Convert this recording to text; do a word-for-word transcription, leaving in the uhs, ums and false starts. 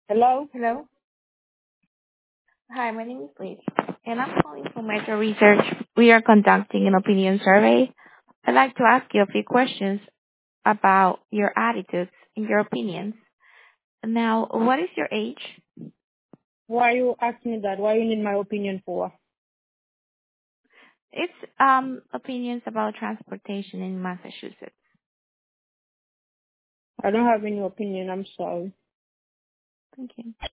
Hello? Hello. Hi, my name is Liz, and I'm calling from Metro Research. We are conducting an opinion survey. I'd like to ask you a few questions about your attitudes and your opinions. Now, what is your age? Why you ask me that? Why you need my opinion for? It's um opinions about transportation in Massachusetts. I don't have any opinion. I'm sorry. Thank you.